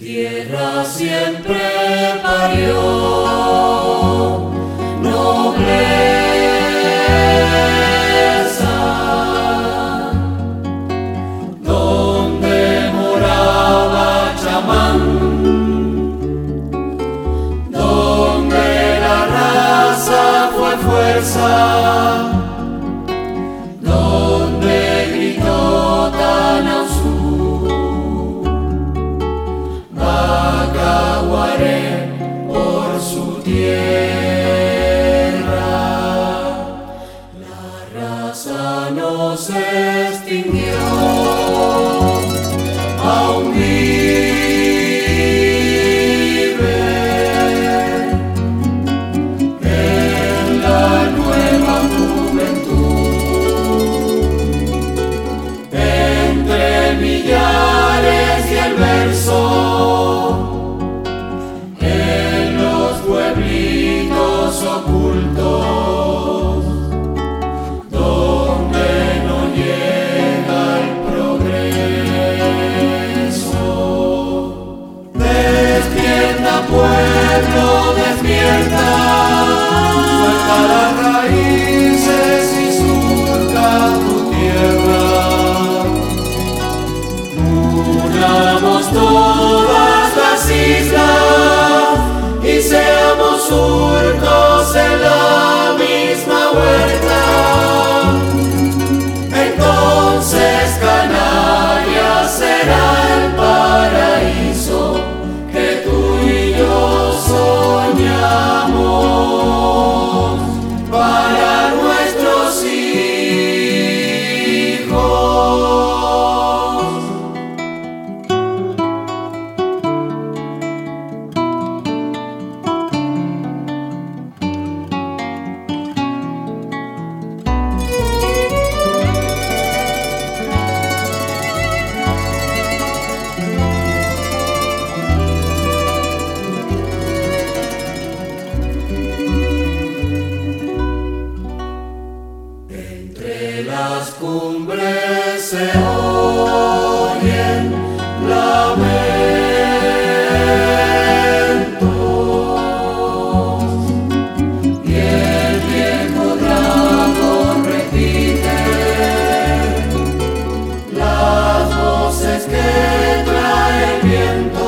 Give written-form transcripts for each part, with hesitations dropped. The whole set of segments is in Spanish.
Tierra siempre parió nobleza, donde moraba Chamán, donde la raza fue fuerza, donde gritó Tanausú. Por su tierra, la raza no se extinguió, aún vive en la nueva juventud, entre millares y el verso. Ocultos, donde no llega el progreso. Despierta, pueblo, despierta, suelta las raíces y surca tu tierra. Unamos todas las islas y seamos surcos en la misma huerta. Entonces Canarias será el paraíso que tú y yo soñamos para nuestros hijos. Entre las cumbres se oyen lamentos y el viejo dragón repite las voces que trae el viento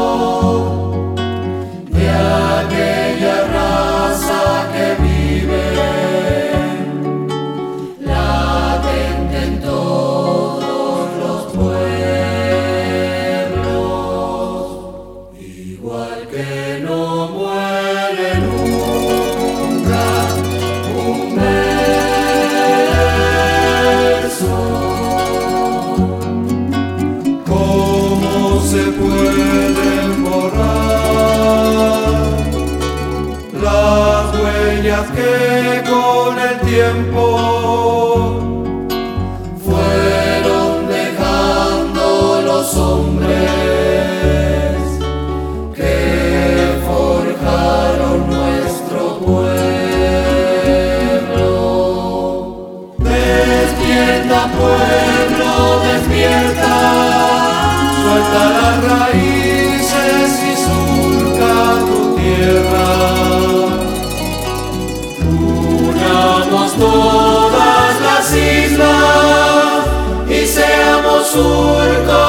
de aquella raza que vive en todos los pueblos, igual que no muere nunca un verso. ¿Cómo se pueden borrar las huellas que con el tiempo hombres que forjaron nuestro pueblo? Despierta, pueblo, despierta, suelta las raíces y surca tu tierra. Unamos todas las islas y seamos surcos